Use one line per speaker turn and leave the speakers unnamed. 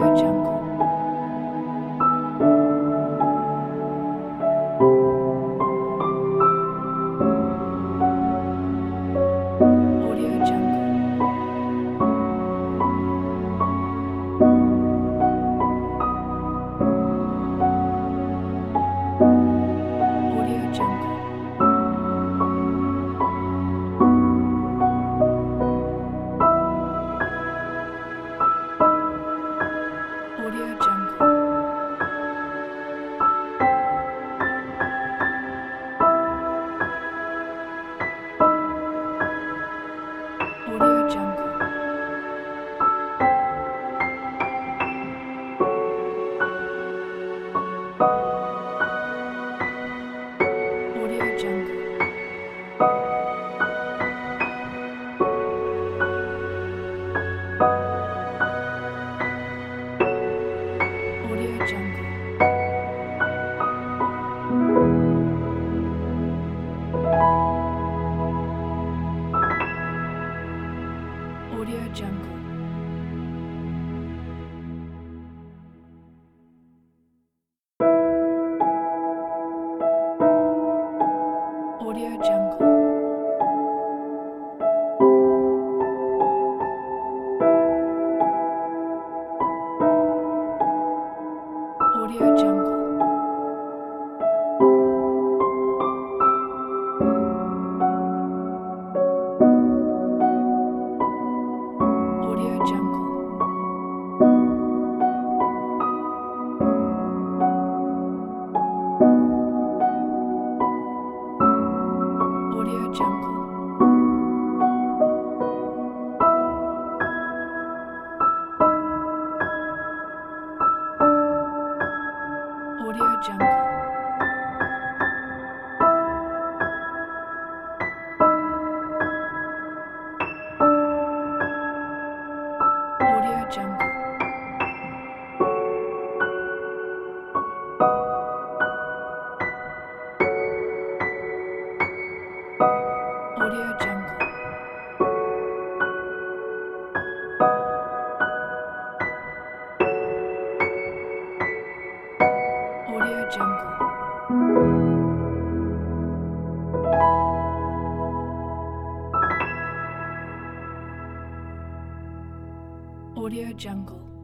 Audio Jungle. Audio Jungle. Audio Jungle. Audio Jungle. Audio Jungle. Audio Jungle. Audio Jungle. Audio Jungle. Audio Jungle. Audio Jungle. Audio Jungle. Audio Jungle. Audio Jungle. Audio Jungle. Audio Jungle. Audio Jungle. Audio Jungle.